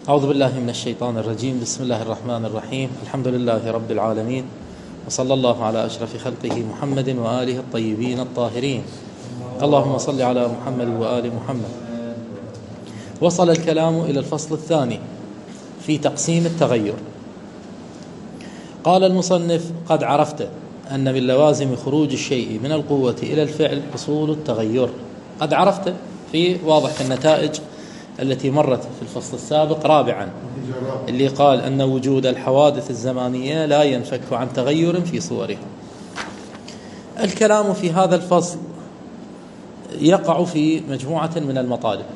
أعوذ بالله من الشيطان الرجيم. بسم الله الرحمن الرحيم. الحمد لله رب العالمين، وصلى الله على أشرف خلقه محمد وآله الطيبين الطاهرين. اللهم صل على محمد وآل محمد. وصل الكلام إلى الفصل الثاني في تقسيم التغير. قال المصنف: قد عرفت أن من لوازم خروج الشيء من القوة إلى الفعل حصول التغير. قد عرفت في واضح في النتائج التي مرت في الفصل السابق. رابعا، اللي قال أن وجود الحوادث الزمانية لا ينفك عن تغير في صورها. الكلام في هذا الفصل يقع في مجموعة من المطالب.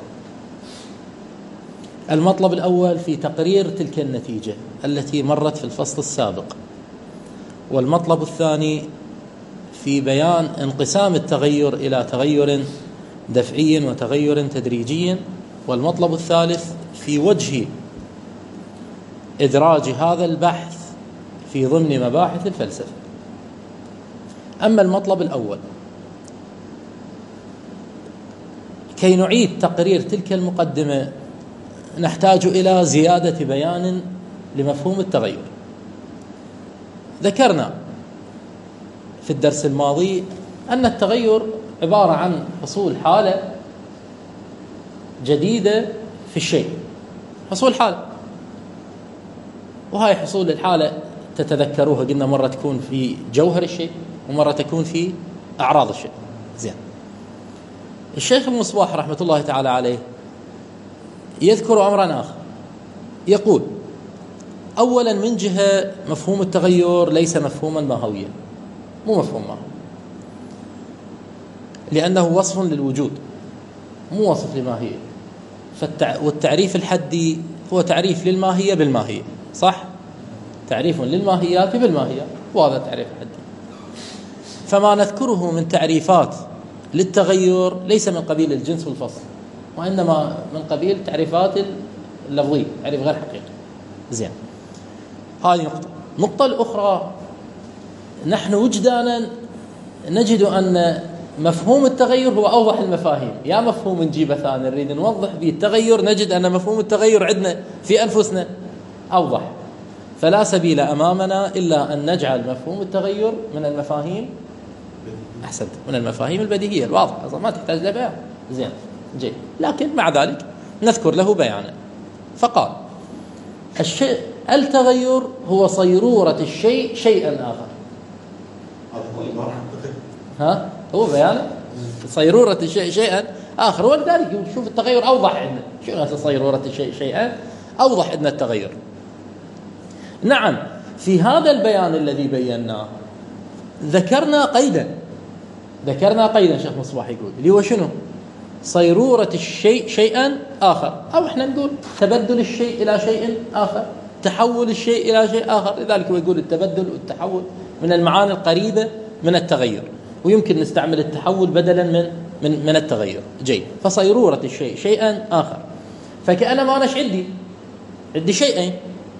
المطلب الأول في تقرير تلك النتيجة التي مرت في الفصل السابق، والمطلب الثاني في بيان انقسام التغير إلى تغير دفعي وتغير تدريجي، والمطلب الثالث في وجه إدراج هذا البحث في ضمن مباحث الفلسفة. أما المطلب الأول، كي نعيد تقرير تلك المقدمة نحتاج إلى زيادة بيان لمفهوم التغير. ذكرنا في الدرس الماضي أن التغير عبارة عن حصول حالة جديدة في الشيء، حصول حالة، وهاي حصول الحالة تتذكروها قلنا مرة تكون في جوهر الشيء ومرة تكون في أعراض الشيء. زين، الشيخ المصباح رحمة الله تعالى عليه يذكر أمرا آخر، يقول: أولا من جهة مفهوم التغير ليس مفهوما ماهويا، مو مفهوم ماهوي، لأنه وصف للوجود مو وصف لماهية. والتعريف الحدي هو تعريف للماهية بالماهية، صح؟ تعريف للماهيات بالماهية، وهذا تعريف حدي. فما نذكره من تعريفات للتغير ليس من قبيل الجنس والفصل، وإنما من قبيل تعريفات اللفظية، تعريف غير حقيقي. زين، هذه نقطة. النقطة الأخرى، نحن وجدانا نجد أن مفهوم التغير هو أوضح المفاهيم. يا مفهوم نجيبه ثاني نريد نوضح به التغير، نجد أن مفهوم التغير عندنا في أنفسنا أوضح، فلا سبيل أمامنا إلا أن نجعل مفهوم التغير من المفاهيم، أحسنت، من المفاهيم البديهية الواضحة، ما تحتاج لبيان. زين، جيد، لكن مع ذلك نذكر له بيانا. فقال: الشيء التغير هو صيرورة الشيء شيئا آخر. هو بيانه صيرورة الشيء شيئا آخر، ولذلك شوف التغير أوضح عندنا. شو صيرورة الشيء شيئا أوضح عندنا التغير. نعم، في هذا البيان الذي بيناه ذكرنا قيدا شيخ مصباح يقول اللي هو شنو؟ صيرورة الشيء شيئا آخر، أو احنا نقول تبدل الشيء إلى شيء آخر، تحول الشيء إلى شيء آخر. لذلك هو يقول التبدل والتحول من المعاني القريبة من التغير، ويمكن نستعمل التحول بدلا من التغير. جيد، فصيرورة الشيء شيئا آخر، فكأنما أنا عندي شيئين.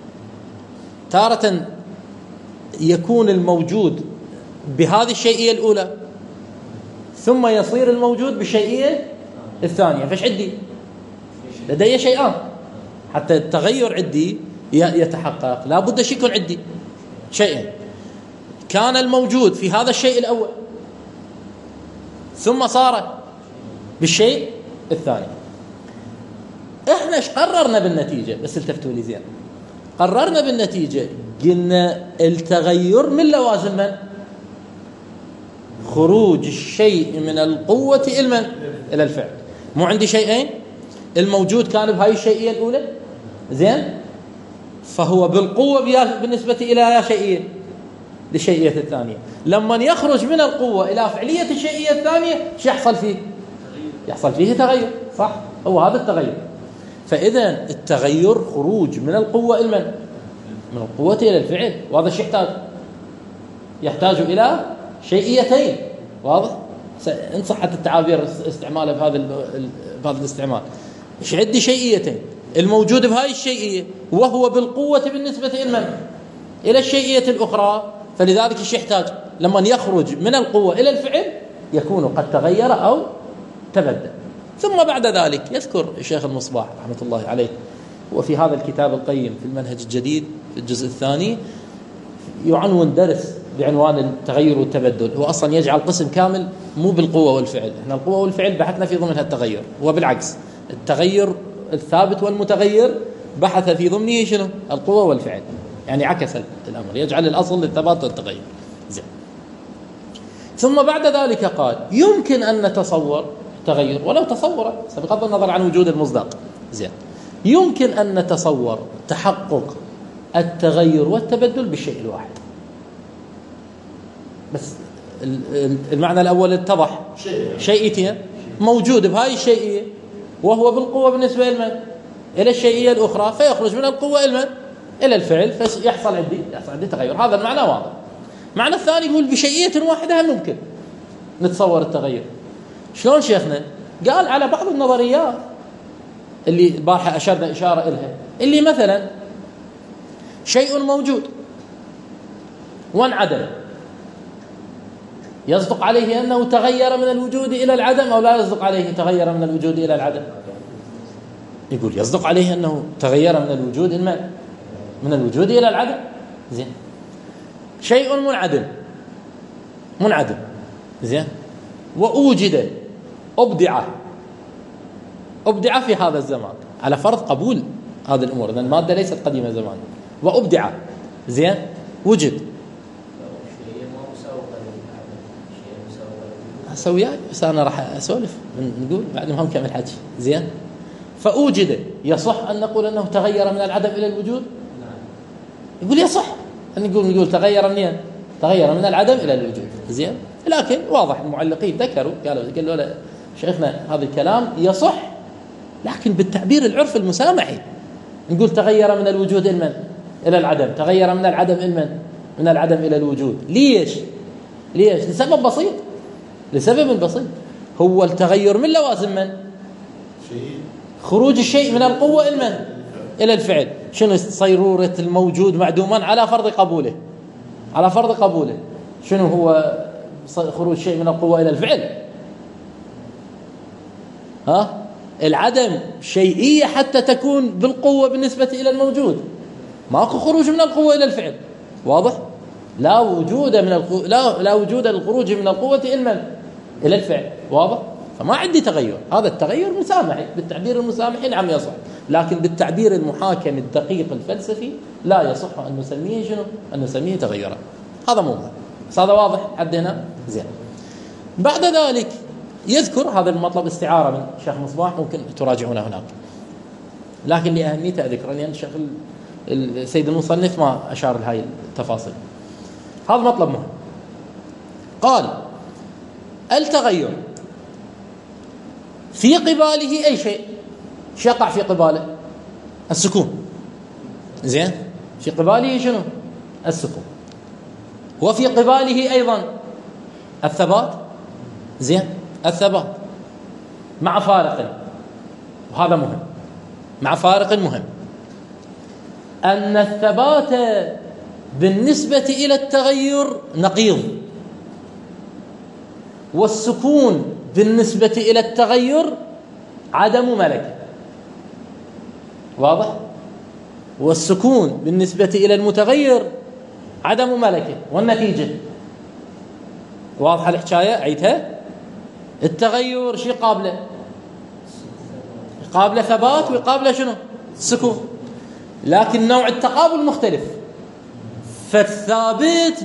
تارة يكون الموجود بهذه الشيئية الأولى، ثم يصير الموجود بالشيئية الثانية. فايش عندي؟ لدي شيئان. حتى التغير عندي يتحقق لا بد يكون عندي شيئين. كان الموجود في هذا الشيء الأول ثم صار بالشيء الثاني. احنا ايش قررنا بالنتيجة؟ بس التفتوا لي زين. قررنا بالنتيجة قلنا التغير من لوازم من؟ خروج الشيء من القوة إلى الفعل. مو عندي شيئين، الموجود كان بهاي الشيئية الأولى، زين، فهو بالقوة بالنسبة إلى شيئية للشيئية الثانية. لما يخرج من القوة إلى فعلية الشيئية الثانية شو يحصل فيه؟ يحصل فيه تغير، صح؟ هو هذا التغير. فإذا التغير خروج من القوة من القوة إلى الفعل، وهذا الشيء يحتاج إلى شيئيتين. واضح؟ إن صحت التعابير استعمالها بهذا الاستعمال. إيش عندي؟ شيئيتين، الموجود بهاي الشيئية وهو بالقوة بالنسبة إلى الشيئية الأخرى، فلذلك إيش يحتاج؟ لما يخرج من القوة إلى الفعل يكون قد تغير أو تبدل. ثم بعد ذلك يذكر الشيخ المصباح رحمة الله عليه وفي هذا الكتاب القيم في المنهج الجديد في الجزء الثاني يعنون درس بعنوان التغير والتبدل. هو أصلا يجعل قسم كامل مو بالقوة والفعل، احنا القوة والفعل بحثنا في ضمنها التغير، وبالعكس التغير الثابت والمتغير بحث في ضمنه شنو؟ القوة والفعل، يعني عكس الأمر، يجعل الأصل للثبات والتغير. زين. ثم بعد ذلك قال يمكن أن نتصور تغير ولو تصورا بغض النظر عن وجود المصداق. زين. يمكن أن نتصور تحقق التغير والتبدل بالشيء الواحد. بس المعنى الأول اتضح، شيئية موجود بهاي الشيئية وهو بالقوة بالنسبة إلى الشيئية الأخرى، فيخرج من القوة إلى الفعل، فيحصل عندي تغير. هذا المعنى واضح. المعنى الثاني يقول بشيئية واحدة ممكن نتصور التغير. شلون شيخنا؟ قال على بعض النظريات اللي البارحة أشرنا إشارة إلها، اللي مثلا شيء موجود وانعدم، يصدق عليه أنه تغير من الوجود إلى العدم أو لا يصدق عليه تغير من الوجود إلى العدم؟ يقول يصدق عليه أنه تغير من الوجود إلى العدم. زين. شيء منعدم زين، وأوجد أبدع في هذا الزمان على فرض قبول هذه الأمور، لأن المادة ليست قديمة زمان، وأبدع زين وجد سوياي. بس أنا راح أسولف نقول بعد ما هم كمل حكي. زين. فأوجد يصح أن نقول أنه تغير من العدم إلى الوجود؟ يقول يصح أن نقول تغير من العدم إلى الوجود. زين. لكن واضح المعلقين ذكروا قالوا لا شيخنا هذا الكلام يصح، لكن بالتعبير العرف المسامحي نقول تغير من الوجود إلى العدم، تغير من العدم إلى الوجود. ليش؟ لسبب بسيط. هو التغير من لوازم خروج الشيء من القوة إلى الفعل. شنو صيرورة الموجود معدوما على فرض قبوله. شنو هو خروج شيء من القوة إلى الفعل؟ العدم شيئية حتى تكون بالقوة بالنسبة إلى الموجود، ماكو خروج من القوة إلى الفعل. واضح؟ لا وجود للخروج من القوة إلى الفعل. واضح؟ فما عندي تغير. هذا التغير مسامحي، بالتعبير المسامحي نعم يصح، لكن بالتعبير المحاكم الدقيق الفلسفي لا يصح أن نسميه تغيرا. هذا مو بس هذا واضح حد هنا. زين. بعد ذلك يذكر هذا المطلب استعارة من شيخ مصباح، ممكن تراجعونه هناك، لكن لأهميته ذكر لأن الشيخ السيد المصنف ما أشار لهاي التفاصيل. هذا مطلب مهم. قال التغير في قباله أي شيء يقع في قباله السكون. زين. في قباله شنو؟ السكون. وفي قباله أيضا الثبات. زين. الثبات مع فارق، وهذا مهم، مع فارق مهم، أن الثبات بالنسبة إلى التغير نقيض، والسكون بالنسبة إلى التغير عدم ملكة. واضح؟ والسكون بالنسبة إلى المتغير عدم ملكة. والنتيجة واضحة الحكاية، عيدها. التغير شيء قابله ثبات وقابله شنو؟ سكون، لكن نوع التقابل مختلف. فالثابت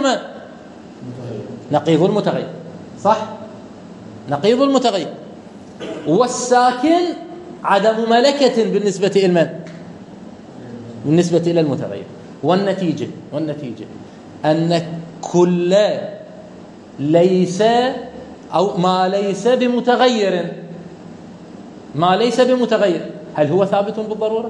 نقيض المتغير. صح؟ نقيض المتغير. والساكن عدم ملكة بالنسبة إلى المتغير. والنتيجة أن كل ليس أو ما ليس بمتغير هل هو ثابت بالضرورة؟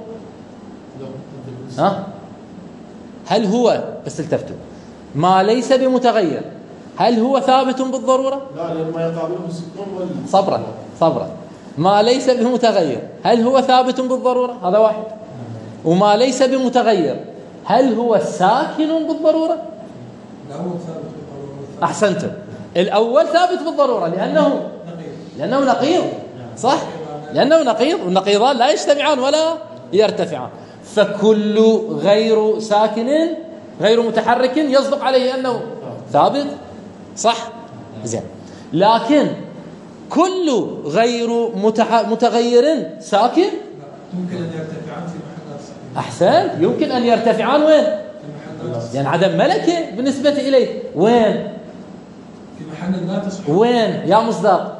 هل هو بس التفتوا ما ليس بمتغير هل هو ثابت بالضرورة؟ لا، لما يقابله السكون صبرا ما ليس بمتغير هل هو ثابت بالضرورة؟ هذا واحد. وما ليس بمتغير هل هو ساكن بالضرورة؟ لا، هو ثابت بالضرورة. أحسنتم. الأول ثابت بالضرورة لأنه نقيض. صح؟ لأنه نقيض، والنقيضان لا يجتمعان يرتفعان. فكل غير ساكن غير متحرك يصدق عليه أنه ثابت، صح؟ زين. لكن كل غير متغير ساكن ممكن أن يرتفعان في محلات ساكنة. أحسن، يمكن أن يرتفعان وين؟ في محلات يعني عدم ملكة بالنسبة إليه وين؟ في محل لا تصح. وين يا مصداق؟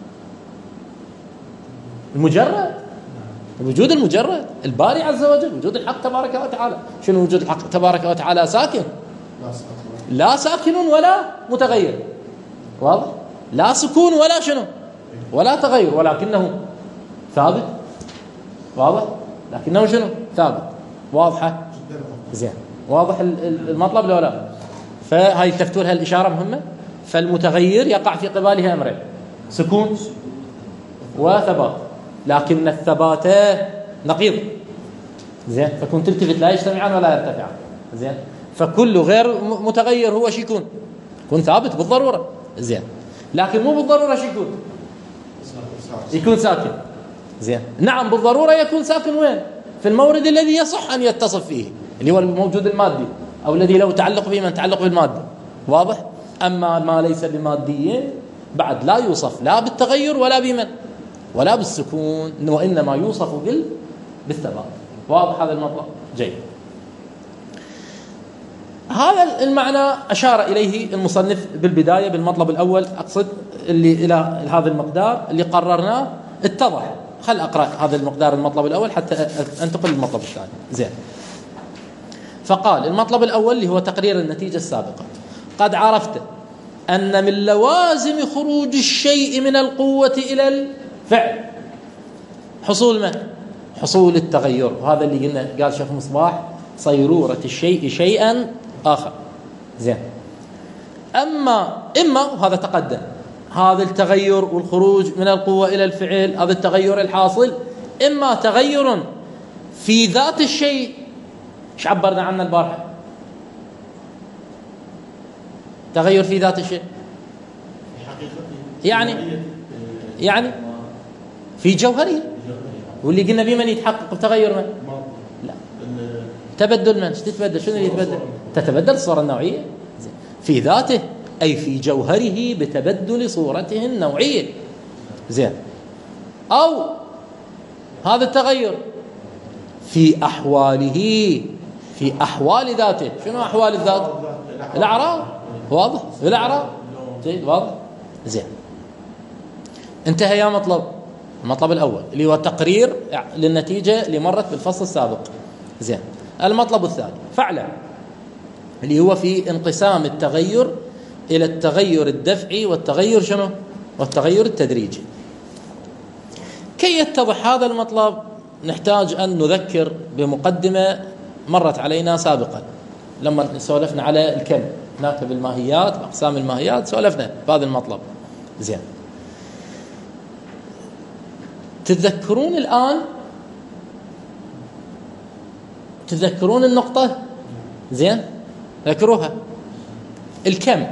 المجرد، الوجود المجرد الباري عز وجل، وجود الحق تبارك وتعالى. شنو وجود الحق تبارك وتعالى؟ ساكن، لا ساكن ولا متغير، واضح؟ لا سكون ولا شنو ولا تغير، ولكنه ثابت، واضح؟ لكنه شنو ثابت، واضحة؟ زين، واضح المطلب لو لا؟ فهاي التفتوا لها الإشارة مهمة. فالمتغير يقع في قباله أمرين: سكون وثبات، لكن الثبات نقيض. زين، فكون تلتفت لا يجتمعان ولا يرتفعان. زين، فكل غير متغير هو شي يكون ثابت بالضرورة. زين، لكن مو بالضرورة شي يكون ساكن. زين، نعم بالضرورة يكون ساكن وين؟ في المورد الذي يصح أن يتصف فيه، اللي هو الموجود المادي، أو الذي له تعلق فيه من تعلق بالمادة، واضح؟ أما ما ليس بمادي بعد لا يوصف لا بالتغير ولا بمن ولا بالسكون، وإنما يوصف بالثبات. واضح هذا المطلب؟ جيد. هذا المعنى أشار إليه المصنف بالبداية بالمطلب الأول، أقصد اللي إلى هذا المقدار اللي قررناه اتضح. خل أقرأ هذا المقدار المطلب الأول حتى أنتقل للمطلب الثاني. زين، فقال المطلب الأول اللي هو تقرير النتيجة السابقة: قد عرفت أن من لوازم خروج الشيء من القوة إلى الفعل حصول ما؟ حصول التغير. وهذا اللي قلنا، قال شيخ مصباح: صيرورة الشيء شيئا آخر. زين، إما وهذا تقدم، هذا التغير والخروج من القوة إلى الفعل، هذا التغير الحاصل إما تغير في ذات الشيء، ايش عبرنا عنه البارحة؟ تغير في ذات الشيء يعني في جوهره، واللي قلنا بمن يتحقق بتغير من؟ لا، تبدل من؟ ايش تتبدل؟ شنو اللي يتبدل؟ تتبدل الصورة النوعية في ذاته، أي في جوهره بتبدل صورته النوعية. زين، أو هذا التغير في أحواله، في أحوال ذاته. شنو أحوال الذات؟ الأعراض، واضح؟ الأعراض. جيد، واضح؟ زين، انتهى يا مطلب المطلب الأول اللي هو تقرير للنتيجة اللي مرت بالفصل السابق. زين، المطلب الثاني: فعلا، اللي هو في انقسام التغير إلى التغير الدفعي والتغير شنو؟ والتغير التدريجي. كي يتضح هذا المطلب نحتاج أن نذكر بمقدمة مرت علينا سابقا لما سولفنا على الكم هناك بالماهيات، بأقسام الماهيات سولفنا بهذا المطلب. زين، تتذكرون الآن؟ تتذكرون النقطة؟ زين، ذكروها. الكم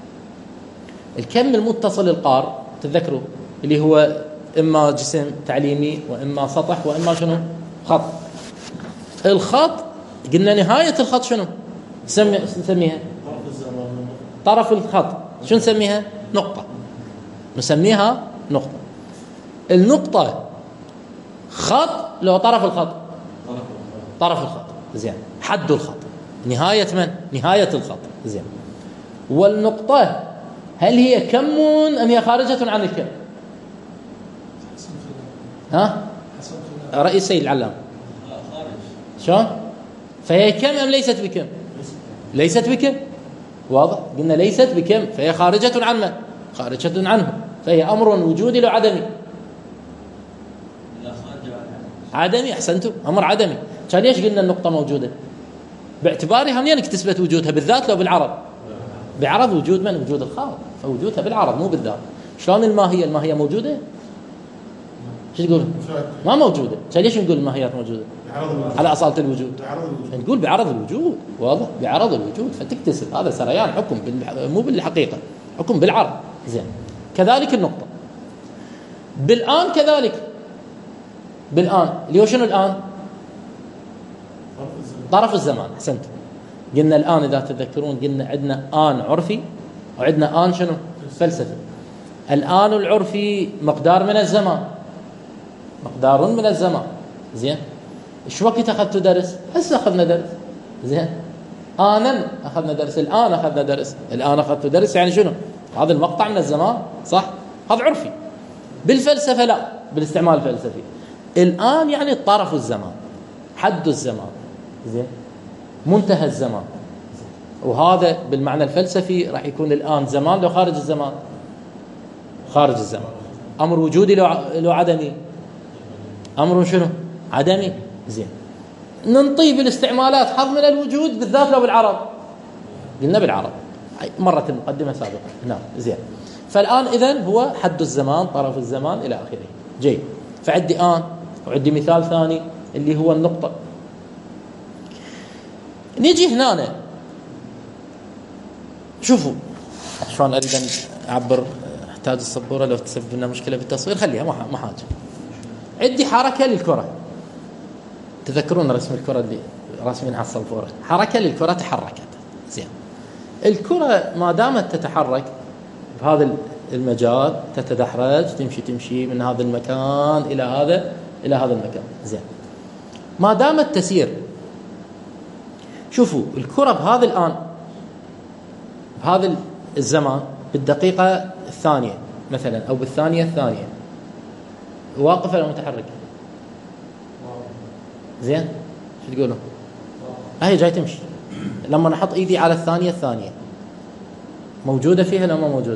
المتصل القار، تتذكروا اللي هو إما جسم تعليمي وإما سطح وإما شنو؟ خط. الخط قلنا نهاية الخط شنو نسميها؟ طرف الخط شنو نسميها؟ نقطة، نسميها نقطة. النقطة خط لو طرف الخط، طرف الخط. زين، حد الخط، نهاية من؟ نهاية الخط. زين، والنقطة هل هي كم أم هي خارجة عن الكم؟ ها؟ رئيس سيد العلام شلون؟ فهي كم أم ليست بكم؟ ليست بكم، واضح؟ قلنا ليست بكم، فهي خارجة عن من؟ خارجة عنه، فهي أمر وجودي لو عدمي؟ عدمي. أحسنتم، أمر عدمي. كان ليش قلنا النقطة موجودة؟ باعتبارها منين تثبت وجودها؟ بالذات لو بالعرض؟ بعرض وجود من؟ وجود الخالق، فوجودها بالعرض مو بالذات. شلون الماهية موجودة؟ شو تقول؟ ما موجودة. ليش نقول الماهيات موجودة؟ على أصالة الوجود. نقول بعرض الوجود، واضح؟ بعرض الوجود، فتكتسب هذا سريان حكم مو بالحقيقة، حكم بالعرض. زين، كذلك النقطة بالآن، كذلك بالآن اللي هو شنو الآن؟ طرف الزمان. أحسنت. قلنا الآن إذا تذكرون قلنا عندنا آن عرفي وعندنا آن شنو؟ فلسفي. الآن العرفي مقدار من الزمان، مقدار من الزمان. زين، ايش وقت أخذتوا درس؟ هسه أخذنا درس. زين، آنا أخذنا درس، الآن أخذنا درس، الآن أخذتوا درس، يعني شنو؟ هذا المقطع من الزمان، صح؟ هذا عرفي. بالفلسفة لا، بالاستعمال الفلسفي الآن يعني طرف الزمان، حد الزمان، زين، منتهى الزمان. وهذا بالمعنى الفلسفي راح يكون الآن زمان لو خارج الزمان، خارج الزمان. أمر وجودي لو عدمي، أمر شنو؟ عدمي. زين، ننطي بالاستعمالات حظ من الوجود بالذات لو بالعرب، قلنا بالعرب مرة المقدمة سابقا. نعم، زين. فالآن إذن هو حد الزمان، طرف الزمان، إلى آخره. جيد. فعندي آن وعندي مثال ثاني اللي هو النقطة. نيجي هنا، شوفوا شلون أريد أن أعبر. أحتاج السبورة، لو تسبب لنا مشكلة بالتصوير خليها، ما حاجة. عندي حركة للكرة، تذكرون رسم الكرة اللي راسمين على السبورة، حركة للكرة تحركت. زين، الكرة ما دامت تتحرك بهذا المجال، تتدحرج، تمشي من هذا المكان إلى هذا المكان. زين، ما دامت تسير، شوفوا الكرة بهذا الآن، بهذا الزمان، بالدقيقة الثانية مثلا أو بالثانية الثانية، واقفة ولا متحركة؟ زين، شو تقولون؟ هي جاي تمشي. لما نحط ايدي على الثانية الثانية، موجودة فيها ولا ما موجودة؟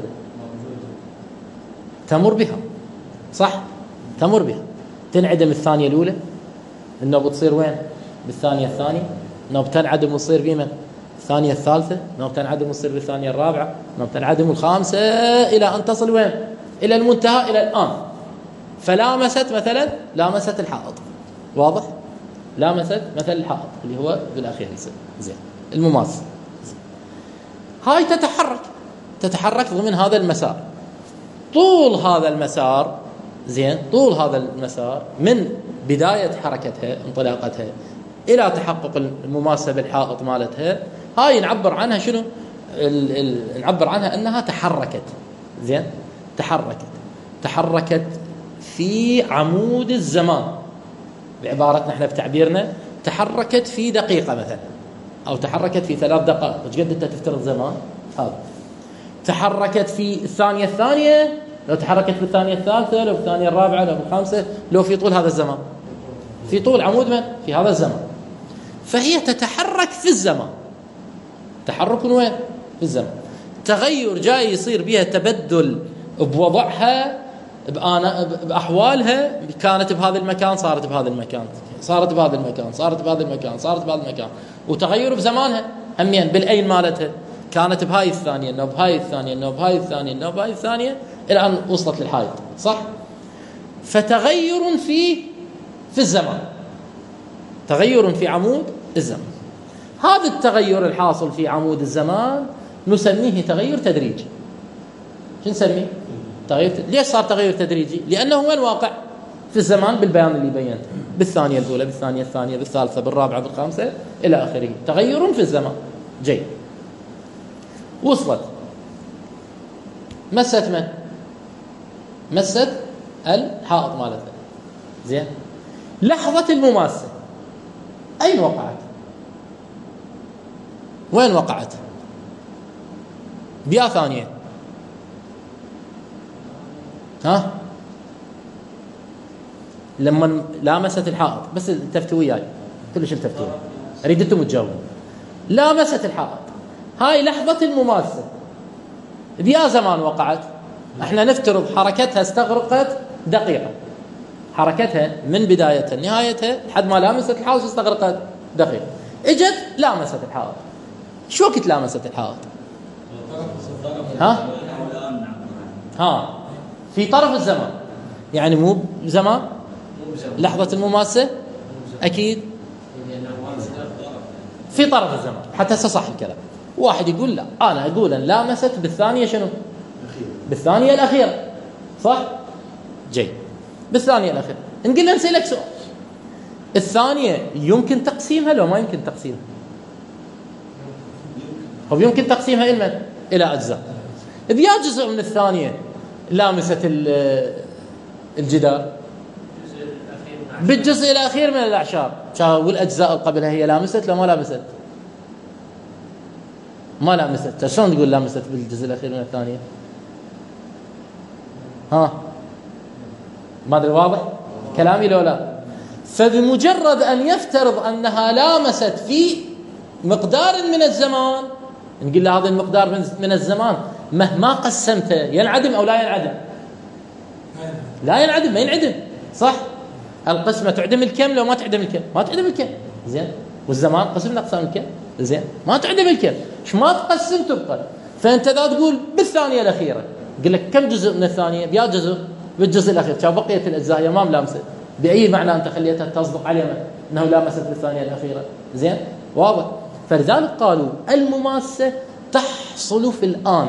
تمر بها، صح؟ تمر بها. تنعدم الثانية الأولى، إنه بتصير وين؟ بالثانية الثانية. إنه بتنعدم وتصير بمن؟ الثانية الثالثة. إنه بتنعدم وتصير بالثانية الرابعة. إنه بتنعدم الخامسة، إلى أن تصل وين؟ إلى المنتهى، إلى الآن. فلامست مثلا، لامست الحائط، واضح؟ لامست مثل الحائط اللي هو بالأخير يصير. زين، المماس. هاي تتحرك ضمن هذا المسار، طول هذا المسار. زين، طول هذا المسار من بداية حركتها، انطلاقتها، إلى تحقق المماسة بالحائط مالتها. هاي نعبر عنها شنو؟ نعبر عنها أنها تحركت. زين، تحركت في عمود الزمان، بعبارتنا احنا بتعبيرنا تحركت في دقيقة مثلا، أو تحركت في 3 دقائق. وش قد أنت تفترض زمان هذا؟ تحركت في الثانية الثانية، لو تحركت في الثانية الثالثة، لو في الثانية الرابعة، لو في الخامسة، لو في طول هذا الزمان، في طول عمود من؟ في هذا الزمان. فهي تتحرك في الزمان. تحرك وين؟ في الزمان. تغير جاي يصير بها تبدل بوضعها، بأحوالها. كانت بهذا المكان، صارت بهذا المكان، صارت بهذا المكان، صارت بهذا المكان، صارت بهذا المكان. وتغير بزمانها همين بالأين مالتها، كانت بهاي الثانية، إنه بهاي الثانية، إنه بهاي الثانية، إنه بهاي الثانية، إلى أن وصلت للحائط، صح؟ فتغير في الزمان، تغير في عمود الزمان. هذا التغير الحاصل في عمود الزمان نسميه تغير تدريجي. شو نسميه؟ ليش صار تغير تدريجي؟ لأنه وين واقع؟ في الزمان، بالبيان اللي بينته، بالثانية الأولى، بالثانية الثانية، بالثالثة، بالرابعة، بالخامسة، إلى آخره. تغير في الزمان. جيد. وصلت، مست من؟ مست الحائط مالتها. زين، لحظة المماسة أين وقعت؟ وين وقعت؟ بيا ثانية. ها؟ لما لامست الحائط، بس التفتوا وياي، كلش التفتوا، أريد أنتم تجاوبون. لامست الحائط، هاي لحظة المماسة، بيا زمان وقعت. احنا نفترض حركتها استغرقت دقيقة، حركتها من بدايتها لنهايتها لحد ما لامست الحائط استغرقت دقيقة. اجت لامست الحائط، شو وقت لامست الحائط؟ ها في طرف الزمان، يعني مو بزمان لحظة المماسة، أكيد في طرف الزمان. حتى صح الكلام. واحد يقول لا، أنا أقول أن لامست بالثانية شنو؟ بالثانية الأخيرة، صح؟ جيد، بالثانية الأخيرة. نقول نسألك سؤال، الثانية يمكن تقسيمها لو ما يمكن تقسيمها؟ هو يمكن تقسيمها إلى أجزاء. بيا جزء من الثانية لامست الجدار بالجزء الأخير من الأعشاب، والأجزاء اللي قبلها هي لامست لو ما لامست؟ ما لامست. شلون تقول لامست بالجزء الأخير من الثانية؟ ما أدري واضح كلامي لو لا؟ فبمجرد أن يفترض أنها لامست في مقدار من الزمان، نقول له هذا المقدار من الزمان مهما قسمته ينعدم أو لا ينعدم؟ لا ينعدم، ما ينعدم، صح؟ القسمة تعدم الكم لو ما تعدم الكم؟ ما تعدم الكم، زين. والزمان قسم أقسام الكم، زين، ما تعدم الكم، ايش ما تقسم تبقى. فأنت ذا تقول بالثانية الأخيرة، يقول لك كم جزء من الثانية؟ بيا جزء بالجزء الأخير، شاف بقية الأجزاء هي ما ملامسة. بأي معنى أنت خليتها تصدق عليها أنه لامست بالثانية الأخيرة؟ زين، واضح. فلذلك قالوا المماسة تحصل في الآن.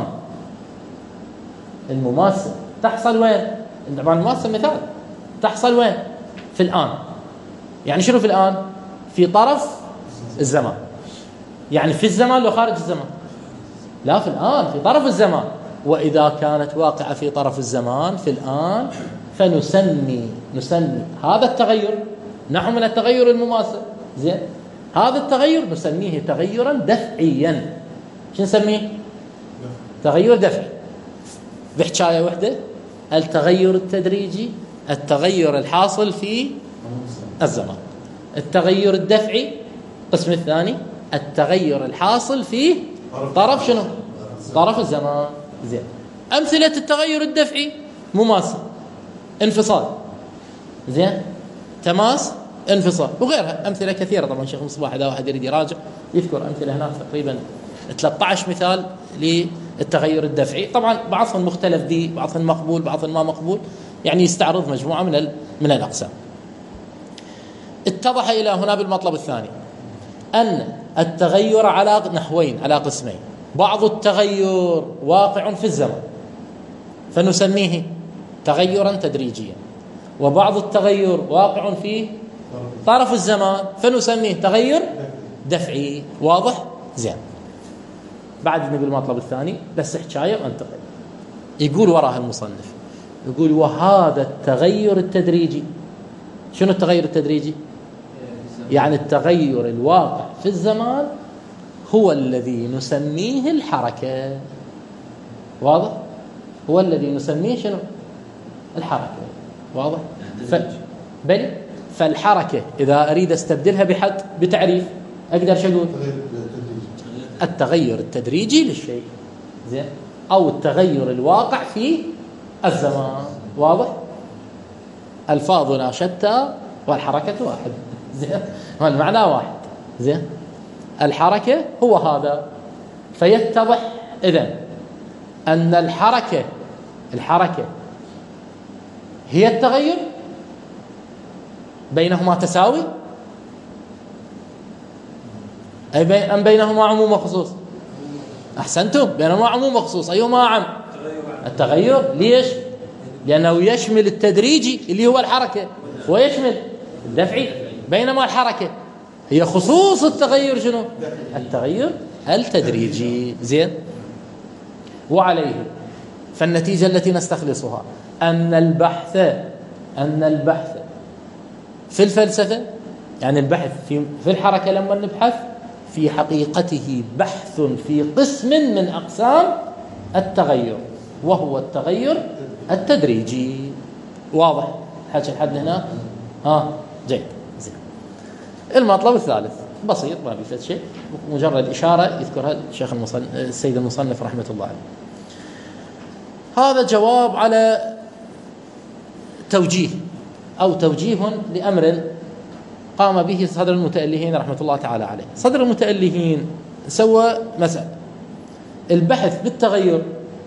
المماسة تحصل وين؟ طبعا المماسة مثال تحصل وين؟ في الآن. يعني شنو في الآن؟ في طرف الزمان. يعني في الزمان لو خارج الزمان؟ لا، في الآن، في طرف الزمان. وإذا كانت واقعة في طرف الزمان في الآن فنسمي هذا التغير، نحن من التغير المماثل، زين، هذا التغير نسميه تغيرا دفعيا. شو نسميه؟ تغير دفعي. بحكاية واحدة، التغير التدريجي التغير الحاصل في الزمان. التغير الدفعي القسم الثاني التغير الحاصل في طرف شنو؟ طرف الزمان، زين. أمثلة التغير الدفعي مماثل، انفصال، زين، تماس، انفصال، وغيرها أمثلة كثيرة. طبعا شيخ مصباح إذا واحد يريد يراجع يذكر أمثلة هناك تقريبا 13 مثال للتغير الدفعي. طبعا بعضهم مختلف به، بعضهم مقبول، بعضهم ما مقبول، يعني يستعرض مجموعة من الأقسام. اتضح إلى هنا بالمطلب الثاني أن التغير على نحوين، على قسمين. بعض التغير واقع في الزمن فنسميه تغيرا تدريجيا، وبعض التغير واقع في طرف الزمان فنسميه تغير دفعي. واضح؟ زين. بعد نبي المطلب الثاني بس حكاية وانتقل. يقول وراها المصنف، يقول وهذا التغير التدريجي. شنو التغير التدريجي؟ يعني التغير الواقع في الزمان هو الذي نسميه الحركة. واضح؟ هو الذي نسميه شنو؟ الحركة. واضح؟ بل فالحركة إذا أريد استبدلها بحد بتعريف أقدر شو أقول؟ التغير التدريجي للشيء، زين، أو التغير الواقع في الزمان. واضح؟ ألفاظنا شتى والحركة واحد، زين، والمعنى واحد، زين. الحركة هو هذا. فيتضح إذن أن الحركة هي التغير، بينهما تساوي أم بينهما عموم وخصوص؟ أحسنتم، بينهما عموم وخصوص. أيهما أعم؟ التغير. ليش؟ لأنه يشمل التدريجي اللي هو الحركة ويشمل الدفعي، بينما الحركة هي خصوص التغير شنو؟ التغير التدريجي، زين. وعليه فالنتيجة التي نستخلصها أن البحث في الفلسفة، يعني البحث في الحركة لما نبحث في حقيقته بحث في قسم من أقسام التغير وهو التغير التدريجي. واضح حكي لحد هنا؟ جيد، زين. المطلب الثالث بسيط ما بيفيد شيء، مجرد إشارة يذكرها الشيخ السيد المصنف رحمة الله عليه. هذا جواب على توجيه لأمر قام به صدر المتألهين رحمة الله تعالى عليه. صدر المتألهين سوى مسألة البحث بالتغير.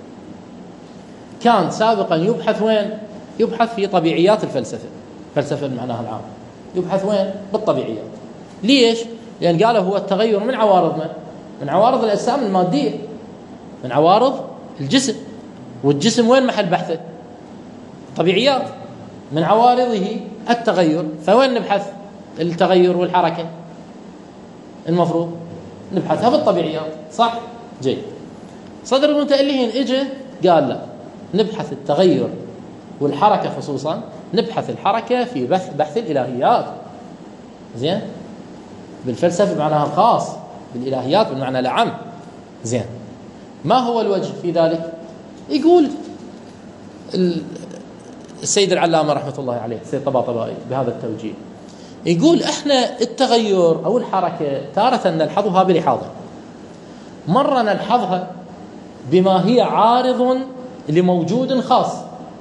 كان سابقا يبحث وين؟ يبحث في طبيعيات الفلسفة بمعناها العام. يبحث وين؟ بالطبيعيات. ليش؟ لأن قالوا هو التغير من عوارض من عوارض الأجسام المادية، من عوارض الجسم. والجسم وين محل بحثه؟ طبيعيات. من عوارضه التغير، فوين نبحث؟ التغير والحركة؟ المفروض نبحثها بالطبيعيات، صح؟ جيد. صدر المتألهين اجى قال لا، نبحث التغير والحركة، خصوصا نبحث الحركة في بحث الإلهيات. زين، بالفلسفة بمعناها الخاص، بالإلهيات بالمعنى العام. زين، ما هو الوجه في ذلك؟ يقول السيد العلامة رحمة الله عليه السيد طباطبائي بهذا التوجيه، يقول احنا التغير أو الحركة تارة نلحظها بلحاظة، مرة نلحظها بما هي عارض لموجود خاص،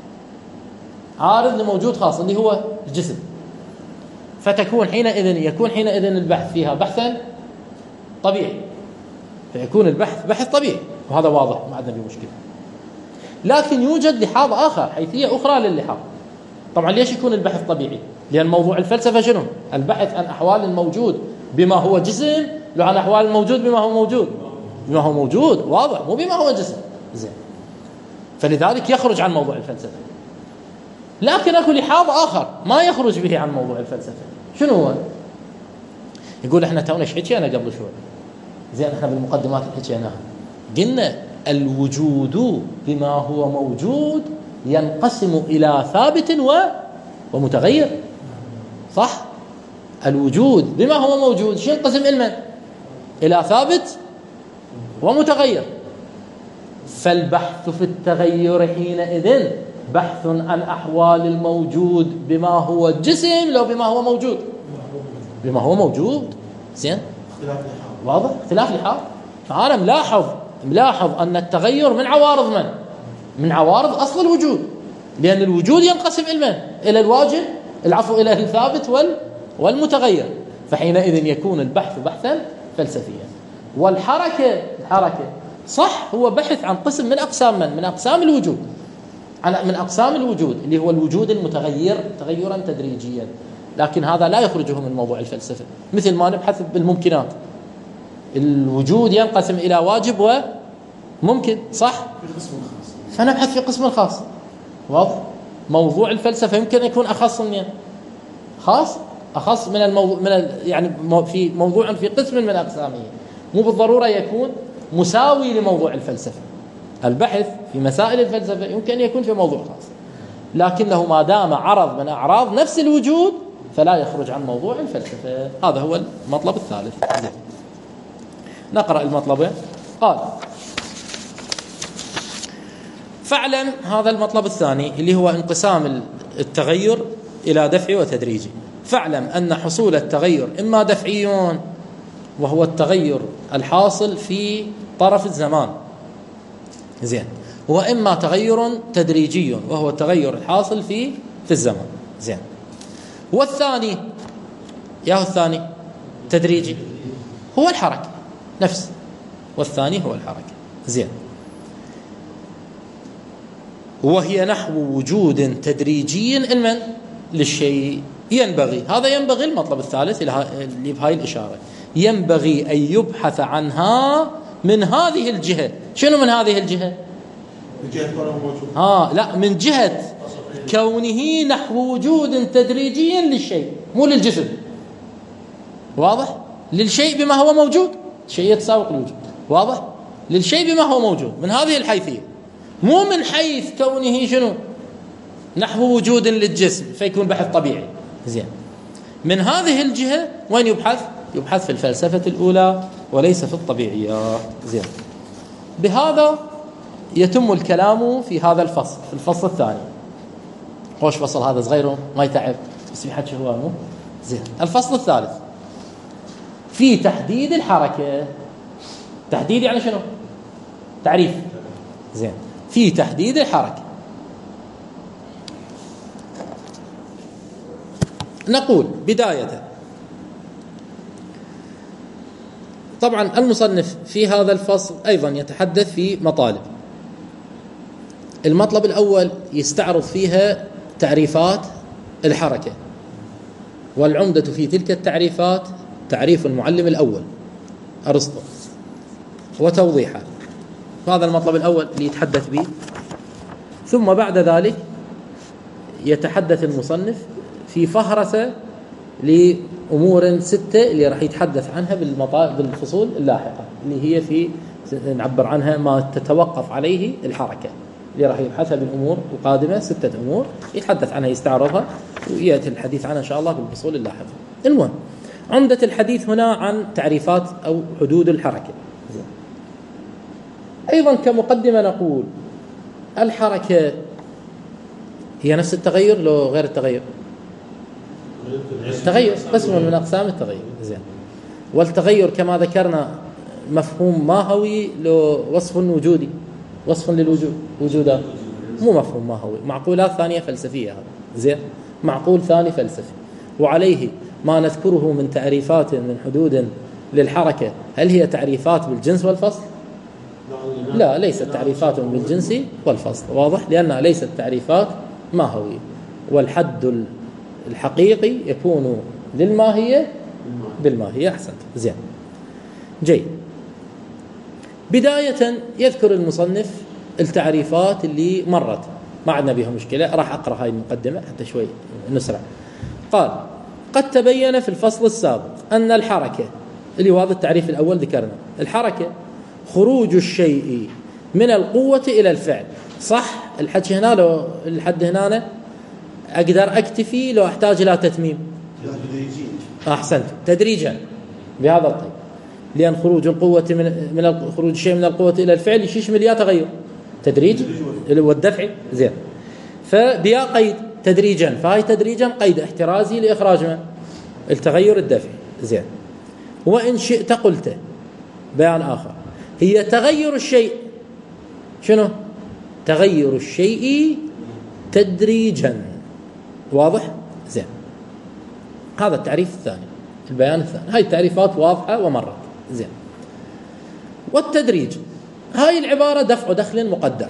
عارض لموجود خاص اللي هو الجسم، فتكون يكون حينئذ البحث فيها بحثا طبيعي، فيكون البحث بحث طبيعي، وهذا واضح ما عندنا فيه مشكلة. لكن يوجد لحاظ آخر، حيثية أخرى لللحاظ. طبعا ليش يكون البحث طبيعي؟ لأن موضوع الفلسفة شنو؟ البحث عن أحوال الموجود بما هو جسم، لو عن أحوال الموجود بما هو موجود، بما هو موجود واضح، مو بما هو جسم. زين، فلذلك يخرج عن موضوع الفلسفة. لكن أكو لحاظ آخر ما يخرج به عن موضوع الفلسفة. شنو هو؟ يقول احنا تونا حكينا قبل شوي، زين، احنا بالمقدمات اللي حكيناها قلنا الوجود بما هو موجود ينقسم إلى ثابت ومتغير، صح؟ الوجود بما هو موجود شو ينقسم إلى ثابت ومتغير. فالبحث في التغير حينئذ بحث عن أحوال الموجود بما هو جسم، لو بما هو موجود، بما هو موجود. زين، واضح؟ اختلاف لحاظ. فأنا ملاحظ أن التغير من عوارض من عوارض أصل الوجود، لأن الوجود ينقسم إلى الواجب، إلى الثابت والمتغير. فحينئذ يكون البحث بحثا فلسفيا. والحركة صح، هو بحث عن قسم من أقسام الوجود، من أقسام الوجود اللي هو الوجود المتغير تغيرا تدريجيا، لكن هذا لا يخرجه من موضوع الفلسفة. مثل ما نبحث بالممكنات، الوجود ينقسم إلى واجب وممكن، صح؟ فنبحث في قسم خاص. واضح؟ موضوع الفلسفة يمكن يكون أخص أخص من يعني في موضوع في قسم من أقسامه، مو بالضرورة يكون مساوي لموضوع الفلسفة. البحث في مسائل الفلسفة يمكن أن يكون في موضوع خاص، لكنه ما دام عرض من أعراض نفس الوجود فلا يخرج عن موضوع الفلسفة. هذا هو المطلب الثالث. نقرأ المطلب. قال: فاعلم، هذا المطلب الثاني اللي هو انقسام التغير إلى دفعي وتدريجي. فاعلم أن حصول التغير إما دفعي وهو التغير الحاصل في طرف الزمان، زين، وإما تغير تدريجي وهو التغير الحاصل في الزمان، زين. والثاني الثاني تدريجي هو الحركة نفس، والثاني هو الحركة، زين. وهي نحو وجود تدريجي للشيء ينبغي، هذا ينبغي المطلب الثالث اللي بهاي الإشارة، ينبغي أن يبحث عنها من هذه الجهة. شنو من هذه الجهة؟ من جهة كونه موجود. لا، من جهة كونه نحو وجود تدريجي للشيء، مو للجسم. واضح؟ للشيء بما هو موجود، شيء يتساوق الوجود. واضح؟ للشيء بما هو موجود من هذه الحيثية، مو من حيث كونه شنو نحو وجود للجسم فيكون بحث طبيعي. زين، من هذه الجهة وين يبحث في الفلسفة الأولى وليس في الطبيعيات. زين، بهذا يتم الكلام في هذا الفصل، في الفصل الثاني. خوش فصل هذا، صغير ما يتعب، بس في حد شهوة مو زين. الفصل الثالث في تحديد الحركة. تحديد يعني شنو؟ تعريف. زين، في تحديد الحركة نقول بداية، طبعا المصنف في هذا الفصل أيضا يتحدث في مطالب. المطلب الأول يستعرض فيها تعريفات الحركة، والعمدة في تلك التعريفات تعريف المعلم الأول أرسطو وتوضيحه. هذا المطلب الأول اللي يتحدث به. ثم بعد ذلك يتحدث المصنف في فهرسة أمور 6 اللي راح يتحدث عنها بالفصول اللاحقة، اللي هي في نعبر عنها ما تتوقف عليه الحركة، اللي راح يبحثها بالأمور القادمة. 6 أمور يتحدث عنها، يستعرضها ويأتي الحديث عنها إن شاء الله بالفصول اللاحقة. المهم، عمدة الحديث هنا عن تعريفات أو حدود الحركة. أيضا كمقدمة نقول الحركة هي نفس التغير لو غير التغير؟ التغير قسم من أقسام التغير. زين. والتغير كما ذكرنا مفهوم ماهوي لو وصف وجودي، وصف للوجود، وجودات، مو مفهوم ماهوي، معقولات ثانية فلسفية. هذا زين، معقول ثاني فلسفي. وعليه ما نذكره من تعريفات من حدود للحركة، هل هي تعريفات بالجنس والفصل؟ لا، ليست تعريفات بالجنس والفصل، واضح، لأنها ليست تعريفات ماهوية. والحد الحقيقي يكون للماهية بالماهية. أحسنت. زين، جيد. بداية يذكر المصنف التعريفات اللي مرت، ما عندنا بها مشكلة، راح أقرأ هاي المقدمة حتى شوي نسرع. قال: قد تبين في الفصل السابق أن الحركة، اللي هو هذا التعريف الأول ذكرنا، الحركة خروج الشيء من القوة إلى الفعل. صح الحد هنا؟ لو الحد هنا أقدر أكتفي لو أحتاج إلى تتميم. أحسنت، تدريجا بهذا القيد، لأن خروج القوة من خروج الشيء من القوة إلى الفعل يشمل يا تغير تدريج والدفع. زين، فبيا قيد تدريجا، فهاي تدريجا قيد احترازي لإخراج ما التغير الدفعي. زين. وإن شئت قلت بيان آخر، هي تغير الشيء. شنو؟ تغير الشيء تدريجا. واضح؟ زين، هذا التعريف الثاني، البيان الثاني. هاي التعريفات واضحة ومرت. زين. والتدريج، هاي العبارة دفع دخل مقدر.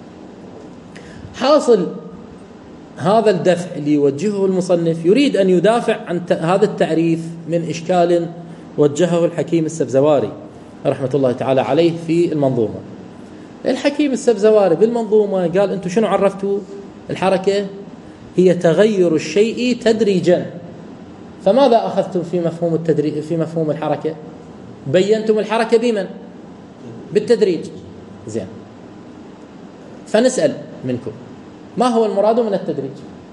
حاصل هذا الدفع اللي يوجهه المصنف يريد أن يدافع عن هذا التعريف من إشكال وجهه الحكيم السبزواري رحمة الله تعالى عليه في المنظومة. الحكيم السبزواري بالمنظومة قال: أنتم شنو عرفتوا الحركة؟ هي تغير الشيء تدريجا. فماذا أخذتم في مفهوم التدريج؟ في مفهوم الحركة بينتم الحركة بمن؟ بالتدريج. زين، فنسأل منكم ما هو المراد من التدريج؟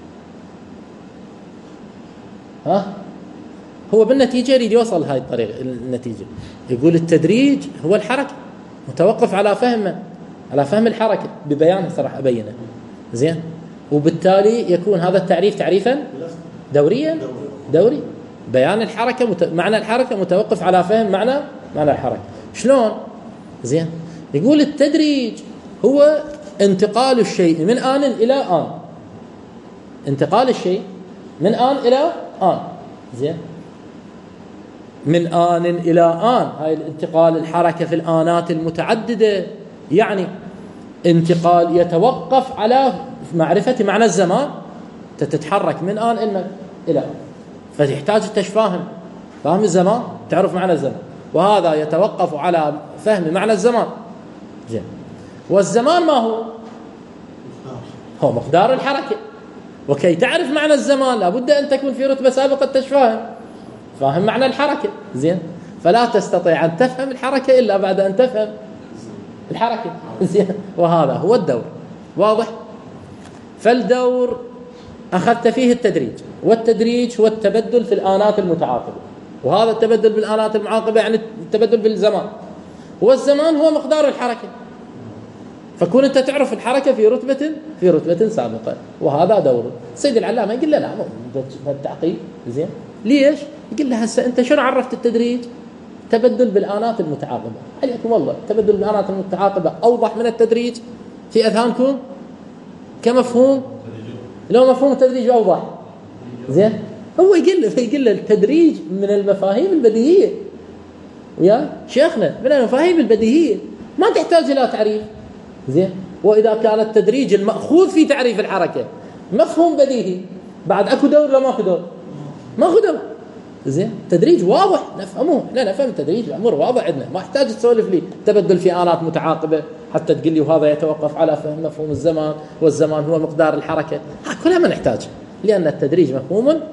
هو بالنتيجة يريد يوصل هاي الطريقة النتيجة، يقول التدريج هو الحركة متوقف على فهم الحركة ببيانها، صراحة أبينه. زين، وبالتالي يكون هذا التعريف تعريفا دوري. بيان الحركة معنى الحركة متوقف على فهم معنى الحركة. شلون؟ زين، يقول التدريج هو انتقال الشيء من آن إلى آن، انتقال الشيء من آن إلى آن. زين، من آن إلى آن، هاي الانتقال الحركة في الآنات المتعددة، يعني انتقال يتوقف على معرفة معنى الزمان. تتحرك من آن إلى آن، فتحتاج فاهم الزمان، تعرف معنى الزمان، وهذا يتوقف على فهم معنى الزمان. زين، والزمان ما هو مقدار الحركة، وكي تعرف معنى الزمان لابد أن تكون في رتبة سابقة فاهم معنى الحركة. زين، فلا تستطيع أن تفهم الحركة إلا بعد أن تفهم الحركة. زين، وهذا هو الدور. واضح؟ فالدور أخذت فيه التدريج، والتدريج هو التبدل في الآنات المتعاقبة، وهذا التبدل بالآنات المعاقبة يعني التبدل بالزمان، والزمان هو مقدار الحركة، فكون أنت تعرف الحركة في رتبة سابقة، وهذا دور. سيد العلامة يقول له لا، التعقيب. زين، ليش؟ يقول له هسه أنت شنو عرفت التدريج؟ تبدل بالآنات المتعاقبة. حياكم والله، تبدل بالآنات المتعاقبة أوضح من التدريج في أذهانكم كمفهوم؟ لو مفهوم التدريج أوضح. زين، هو يقول له التدريج من المفاهيم البديهية ويا شيخنا، من المفاهيم البديهية ما تحتاج إلى تعريف. زين، وإذا كان التدريج المأخوذ في تعريف الحركة مفهوم بديهي، بعد أكو دور ولا ماكو دور؟ ماكو دور. زين، تدريج واضح نفهمه، لا نفهم التدريج، الأمر واضح عندنا، ما احتاج تسولف لي تبدل في آنات متعاقبة حتى تقول لي وهذا يتوقف على فهم مفهوم الزمان، والزمان هو مقدار الحركة. كلها ما نحتاج، لأن التدريج مفهوم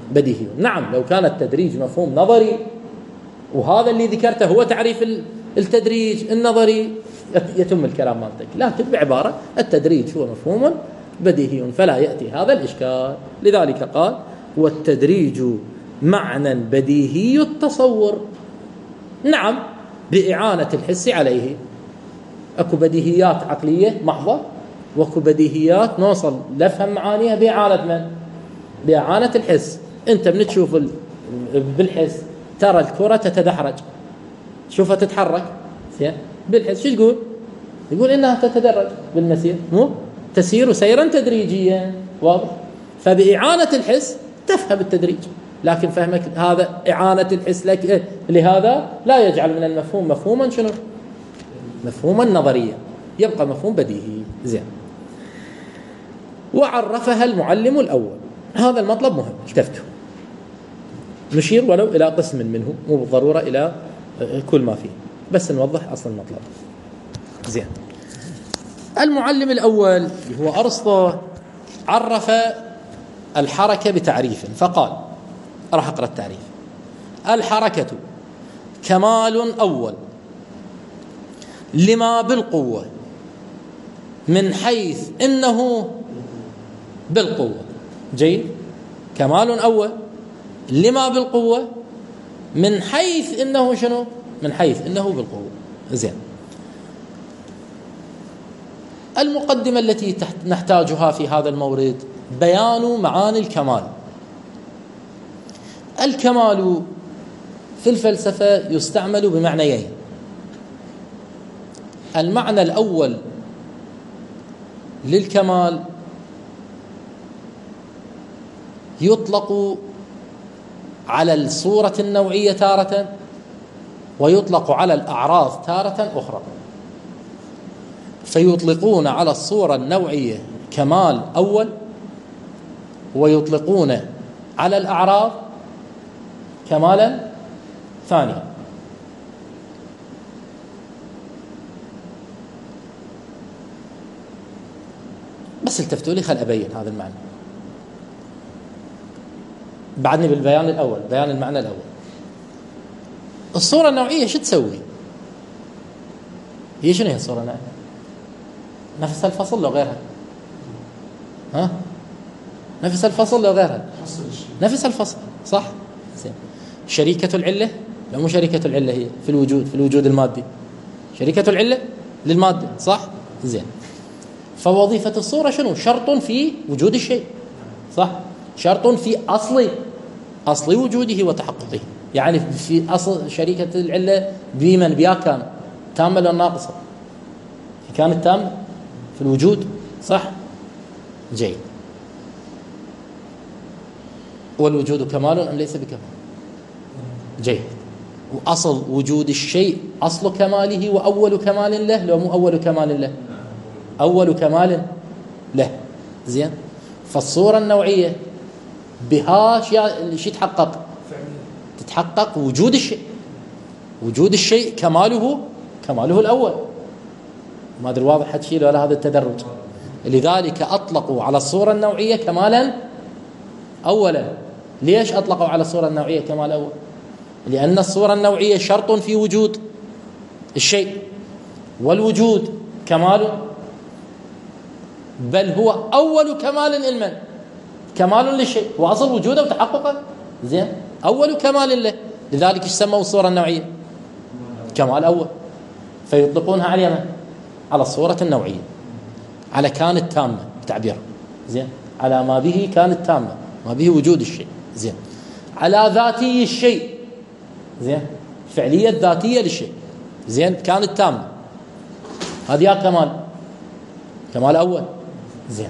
بديهي. نعم لو كان التدريج مفهوم نظري وهذا اللي ذكرته هو تعريف التدريج النظري يتم الكلام مالتك، لكن بعبارة التدريج هو مفهوم بديهي فلا يأتي هذا الإشكال. لذلك قال والتدريج معنى بديهي التصور. نعم بإعانة الحس عليه. أكو بديهيات عقلية محضة وأكو بديهيات نوصل نفهم معانيها بإعانة من؟ بإعانة الحس. أنت من تشوف بالحس ترى الكرة تتدحرج، شوفها تتحرك بالحس، شو تقول؟ يقول إنها تتدرج بالمسير، مو تسير سيرا تدريجيا، واضح؟ فبإعانة الحس تفهم التدريج، لكن فهمك هذا إعانة الحس لك لهذا لا يجعل من المفهوم مفهوما شنو؟ مفهوما نظريا، يبقى مفهوم بديهي. زين. وعرفها المعلم الأول. هذا المطلب مهم، التفتوا. نشير ولو إلى قسم منه، مو بالضرورة إلى كل ما فيه، بس نوضح أصل المطلب. زين. المعلم الأول هو أرسطو عرف الحركة بتعريف فقال، راح أقرأ التعريف: الحركة كمال أول لما بالقوة من حيث إنه بالقوة. جيد. كمال أول لما بالقوة من حيث إنه شنو؟ من حيث إنه بالقوة. زين. المقدمة التي نحتاجها في هذا المورد بيان معاني الكمال. الكمال في الفلسفة يستعمل بمعنيين. المعنى الأول للكمال يطلق على الصورة النوعية تارة، ويطلق على الأعراض تارة أخرى. فيطلقون على الصورة النوعية كمال أول، ويطلقون على الأعراض كمالا ثانيا. بس التفتوا لي خل أبين هذا المعنى. بعدني بالبيان الأول، بيان المعنى الأول. الصورة النوعية شو تسوي؟ هي شنو هي الصورة النوعية؟ نفس الفصل لو غيرها؟ ها؟ نفس الفصل لو غيرها؟ نفس الفصل، صح؟ زين. شريكة العلة؟ لا مو شريكة العلة، هي في الوجود، في الوجود المادي. شريكة العلة للمادة، صح؟ زين. فوظيفة الصورة شنو؟ شرط في وجود الشيء، صح؟ شرط في أصل وجوده وتحققه. يعني في أصل شريكة العلة بمن بيا كان تامة ولا ناقصة؟ كانت تامة في الوجود، صح؟ جيد. والوجود كمال أم ليس بكمال؟ جيد. وأصل وجود الشيء أصل كماله وأول كمال له، لو مو أول كمال له؟ أول كمال له. زين. فالصورة النوعية بها شيء تتحقق وجود الشيء. وجود الشيء كماله الأول. ما أدري واضح حد شيء ولا هذا التدرج. لذلك أطلقوا على الصورة النوعية كمالا أولا. ليش أطلقوا على الصورة النوعية كمال أول؟ لأن الصورة النوعية شرط في وجود الشيء، والوجود كمال، بل هو أول كمال علما، كمال للشيء وأصل وجوده وتحققه. زين. أول كمال له، لذلك يسموا الصورة النوعية كمال أول. فيطلقونها على على الصورة النوعية، على كانت تامة بتعبير. زين. على ما به كانت تامة، ما به وجود الشيء. زين. على ذاتي الشيء. زين. فعلية ذاتية للشيء. زين. كانت تامة، هذه كمال أول. زين.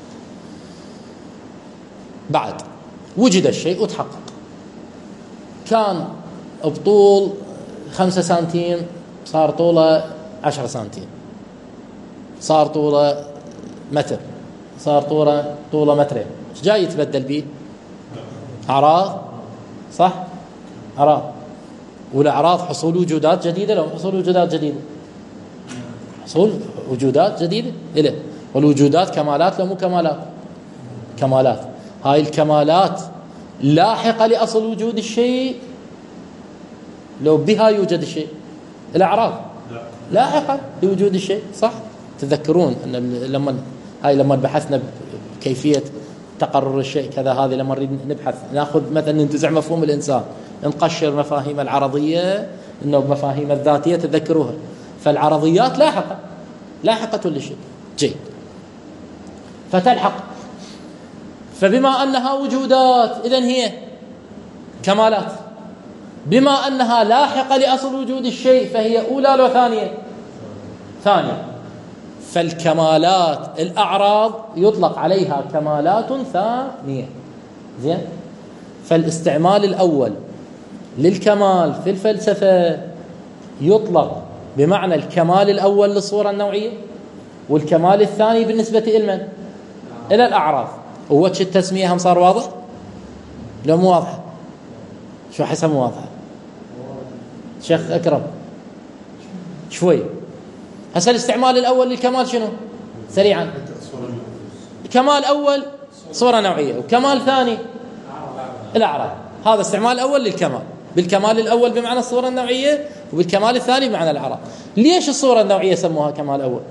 بعد وجد الشيء وتحقق، كان بطول 5 سنتيم صار طوله 10 سنتيم، صار طوله متر، صار طوله مترين. ايش جاي يتبدل به؟ أعراض، صح؟ أعراض. والأعراض حصول وجودات جديدة لو حصول وجودات جديدة، حصول وجودات جديدة إله. والوجودات كمالات لو مو كمالات؟ كمالات. هاي الكمالات لاحقة لأصل وجود الشيء لو بها يوجد الشيء. الأعراض لاحقة لوجود الشيء، صح؟ تذكرون أن لما بحثنا بكيفية تقرر الشيء كذا، هذه لما نريد نبحث ناخذ مثلا ننتزع مفهوم الإنسان، نقشر مفاهيم العرضية إنه مفاهيم الذاتية، تذكروها. فالعرضيات لاحقة للشيء. جيد. فتلحق، فبما أنها وجودات إذن هي كمالات، بما أنها لاحقة لأصل وجود الشيء فهي أولى لو ثانية. فالكمالات الأعراض يطلق عليها كمالات ثانية. زين. فالاستعمال الأول للكمال في الفلسفة يطلق بمعنى الكمال الأول للصورة النوعية، والكمال الثاني بالنسبة إلى الأعراض. ووجه التسمية هم صار واضح؟ لو مو واضح شو حسب مو واضح؟ شيخ أكرم شوي. هسه الاستعمال الأول للكمال شنو؟ سريعا. كمال أول صورة نوعية، وكمال ثاني الأعراض. هذا استعمال الأول للكمال، بالكمال الأول بمعنى الصورة النوعية، وبالكمال الثاني بمعنى الأعراض. ليش الصورة النوعية سموها كمال أول؟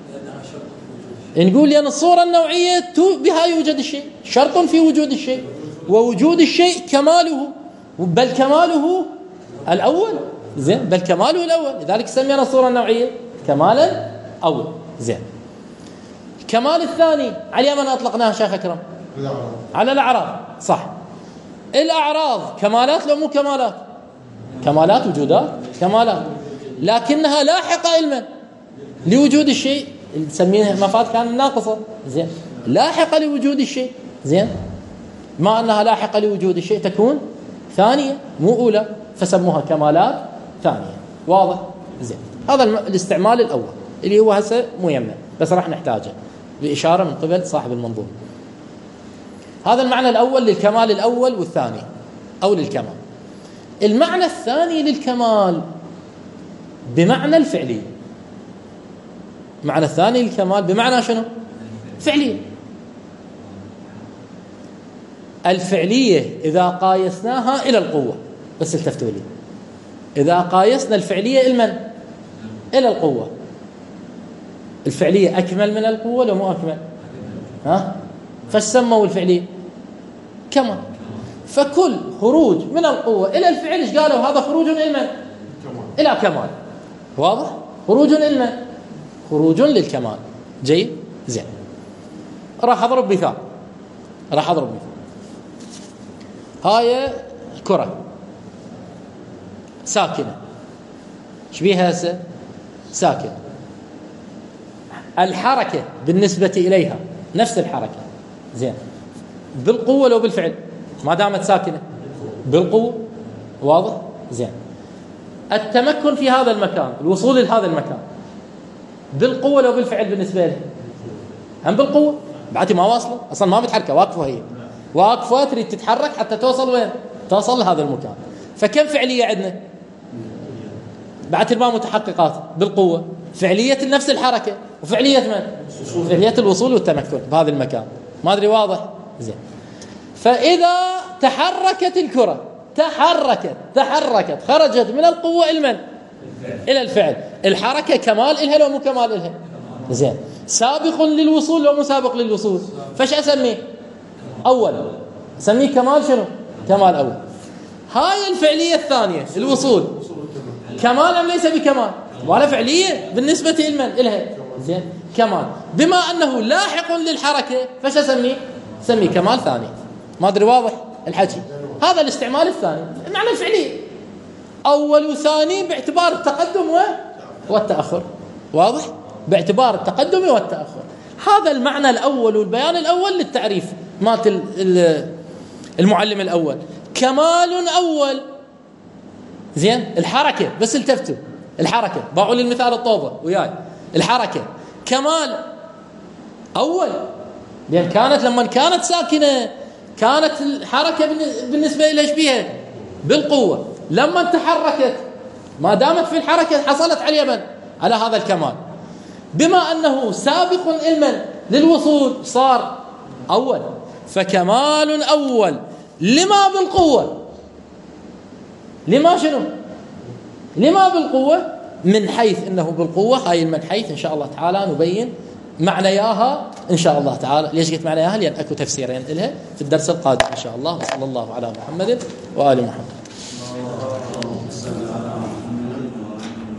نقول لأن الصورة النوعية بها يوجد الشيء، شرط في وجود الشيء، ووجود الشيء كماله، بل كماله الأول. زين. بل كماله الأول، لذلك سمينا الصورة النوعية كمالا أول. زين. الكمال الثاني على من أطلقناها شيخ أكرم؟ على الأعراض. صح. الأعراض كمالات لو مو كمالات؟ كمالات، وجودات، كمالات، لكنها لاحقة علما لوجود الشيء، نسميها مفاد كان ناقصة. زين. لاحقة لوجود الشيء. زين. ما أنها لاحقة لوجود الشيء تكون ثانية مو أولى، فسموها كمالات ثانية. واضح؟ زين. هذا الاستعمال الأول اللي هو هسه مو يمنا، بس راح نحتاجه بإشارة من قبل صاحب المنظومة. هذا المعنى الأول للكمال الأول والثاني، أو للكمال. المعنى الثاني للكمال بمعنى الفعلية. المعنى الثاني للكمال بمعنى شنو؟ فعلية. الفعلية إذا قايسناها إلى القوة، بس التفتوا لي، إذا قايسنا الفعلية إلى القوة، الفعلية أكمل من القوة لو مو أكمل؟ فسموا الفعلية كمال. فكل خروج من القوة إلى الفعل إيش قالوا؟ هذا خروج إلى كمال. واضح؟ خروج خروج للكمال. جيد. زين. راح أضرب مثال. هاي كرة ساكنة، ايش بيها هسه؟ ساكنة. الحركة بالنسبة إليها نفس الحركة. زين. بالقوة لو بالفعل؟ ما دامت ساكنة بالقوة. واضح؟ زين. التمكن في هذا المكان، الوصول لهذا المكان، بالقوة لو بالفعل بالنسبة لها؟ هم بالقوة. بعد ما واصلة أصلا، ما بتحركة، واقفة، هي واقفة تريد تتحرك حتى توصل وين؟ توصل لهذا المكان. فكم فعلية عندنا؟ بعد ما متحققات بالقوة، فعلية نفس الحركة، وفعلية من؟ فعلية الوصول والتمكن بهذا المكان. ما أدري واضح؟ زين. فإذا تحركت الكرة، تحركت خرجت من القوة إلى الفعل، الحركة كمال إلها لو مو كمال إلها؟ زين. سابق للوصول لو مو سابق للوصول؟ فش أسميه؟ أول. سميه كمال شنو؟ كمال أول. هاي الفعلية الثانية الوصول، كمال أم ليس بكمال؟ ولا فعلية بالنسبة إلها؟ زين. كمال. بما أنه لاحق للحركة فش أسميه؟ سميه كمال ثاني. ما أدري واضح الحكي؟ هذا الاستعمال الثاني، معنى الفعلية أول وثاني باعتبار التقدم والتأخر. واضح؟ باعتبار التقدم والتأخر. هذا المعنى الأول والبيان الأول للتعريف مات المعلم الأول. كمال أول. زين. الحركة بس التفتوا، الحركة باعوا للمثال الطوبة وياي، الحركة كمال أول، لأن كانت لما كانت ساكنة كانت الحركة بالنسبة إلى إيش بيها؟ بالقوة. لما تحركت ما دامت في الحركة حصلت على اليمن على هذا الكمال. بما أنه سابق علما للوصول صار أول. فكمال أول لما بالقوة؟ لما شنو؟ لما بالقوة؟ من حيث أنه بالقوة، هاي من حيث إن شاء الله تعالى نبين معنياها إن شاء الله تعالى. ليش قلت معنياها؟ لأن أكو تفسيرين لها في الدرس القادم إن شاء الله. وصلى الله على محمد وآل محمد.